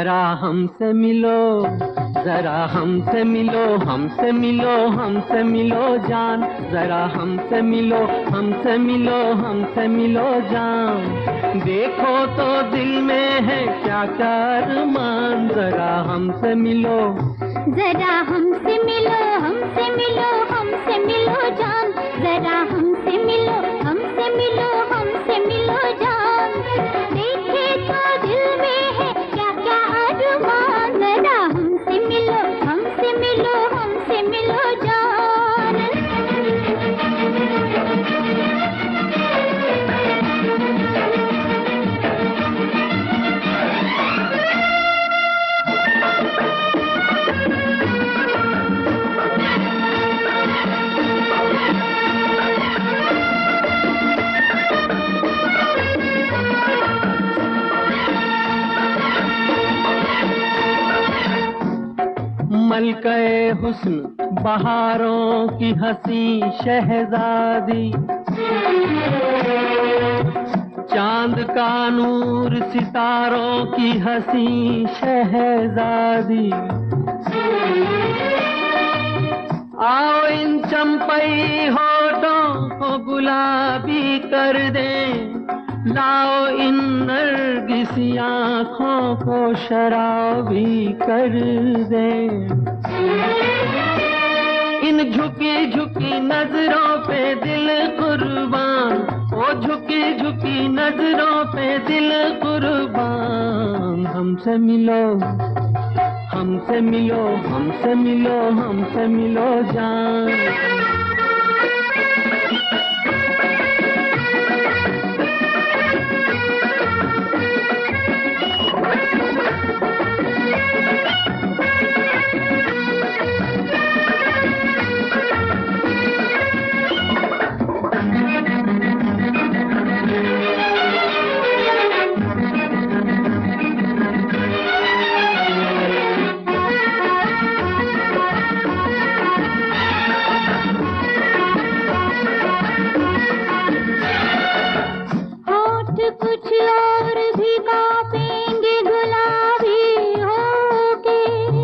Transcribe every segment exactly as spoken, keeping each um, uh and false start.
जरा हमसे मिलो, जरा हमसे मिलो, हमसे मिलो, हमसे मिलो जान, जरा हमसे मिलो, हमसे मिलो, हमसे मिलो जान। देखो तो दिल में है क्या क्या अरमान, जरा हमसे मिलो, जरा हमसे मिलो, हमसे मिलो, हमसे मिलो जान, जरा हमसे मिलो, हमसे मिलो, हमसे मिलो जान। देखे तो दिल में है क्या क्या अरमान, जरा हमसे मिलो, हमसे मिलो, हमसे मिलो जान। मलके हुस्न बहारों की हंसी शहजादी, चांद का नूर सितारों की हंसी शहजादी। आओ इन चंपई होठों को गुलाबी कर दें, लाओ इन नरगिसी आँखों को शराबी कर दे। इन झुकी झुकी नजरों पे दिल कुर्बान, ओ झुकी झुकी नजरों पे दिल कुर्बान। हमसे मिलो, हमसे मिलो, हमसे मिलो, हमसे मिलो जान। कुछ और भी कांपेंगे गुलाबी होके,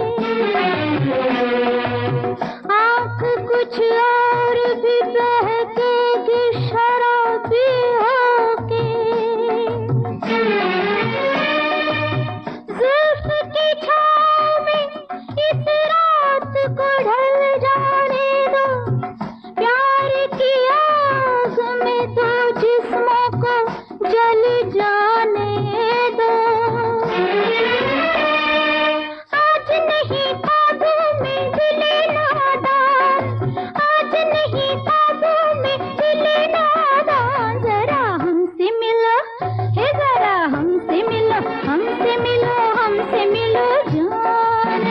आँख कुछ और भी बहकेगी शराबी होके। जुल्फ की छाँव में इस रात को ढल जाने दो, प्यार की आग में तो जिस्मों को जल जाने दो। आज नहीं ख्वाबों में दिले नादान, आज नहीं ख्वाबों में दिले नादान। जरा हमसे मिलो, हे जरा हमसे मिलो, हमसे मिलो, हमसे मिलो जान।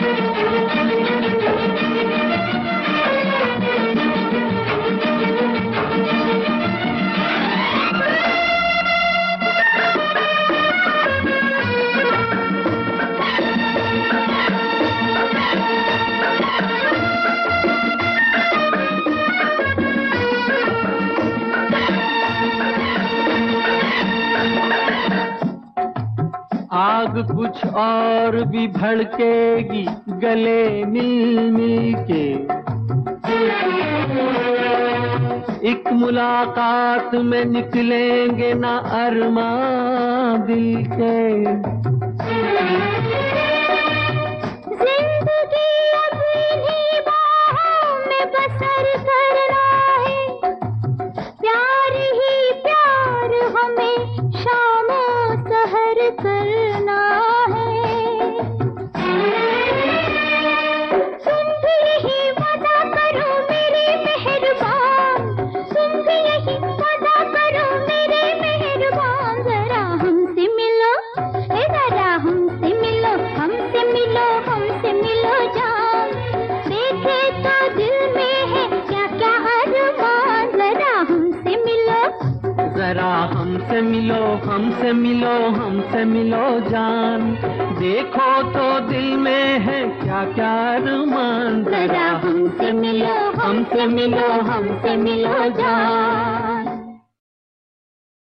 आग कुछ और भी भड़केगी गले मिल मिल के, एक मुलाकात में निकलेंगे ना अरमां दिल के। जिंदगी अब इन्हीं बाहों में बसर करना है, प्यार ही प्यार हमें शामो सहर करना है। तुम भी यही वादा करो मेरे मेहरबान, तुम भी यही वादा करो मेरे मेहरबान। जरा हमसे मिलो, हे जरा हमसे मिलो, हमसे मिलो, हमसे मिलो जान। देखे तो दिल में है क्या क्या अरमान, जरा हमसे मिलो, जरा हमसे मिलो, हमसे मिलो, हमसे मिलो जान। देखो तो दिल में है क्या क्या अरमान, जरा हमसे मिलो, हमसे मिलो, हमसे मिलो जान।